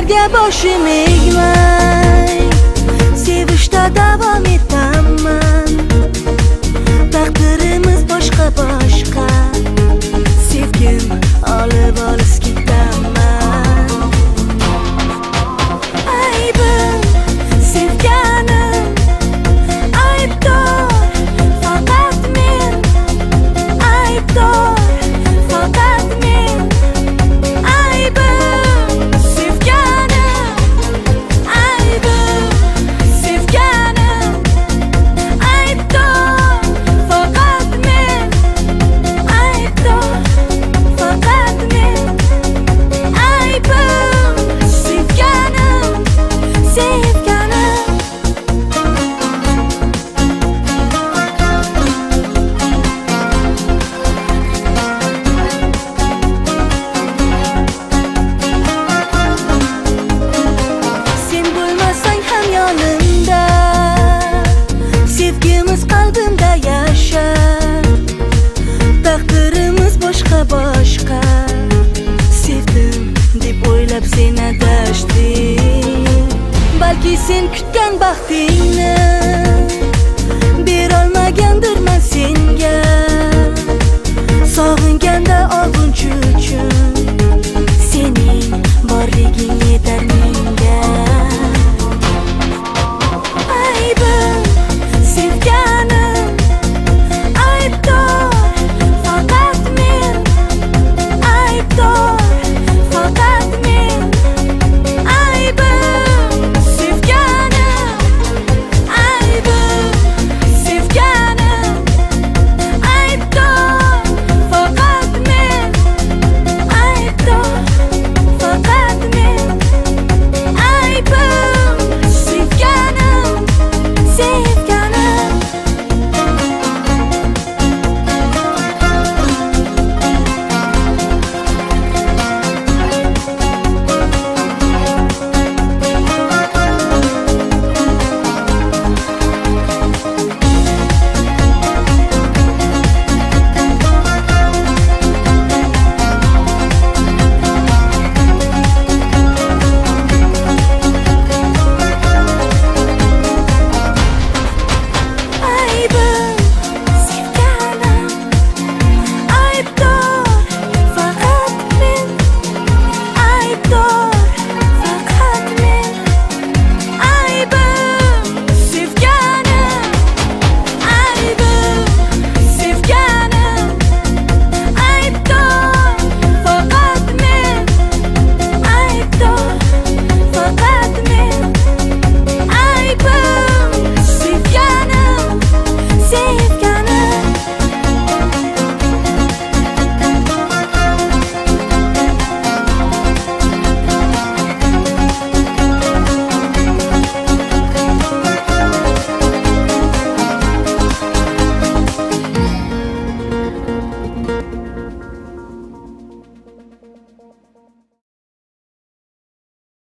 Hayallarga boshim egmay sevishda davom etaman. Taqdirimiz boshqa boshqa, sevgim olib olis ketaman. Aybim sevganim, aybdor faqat men, aybdor faqat men. Aybim sevganim, aybim sevganim, aybdor faqat men, aybdor faqat men. Aybim sevganim, sevganim. Sen bo'lmasang ham yonimda, sevgimiz qalbimda yashar. Taqdirimiz boshqa boshqa, sevdim deb o'ylab sen adashding. Balki sen kutgan baxtingni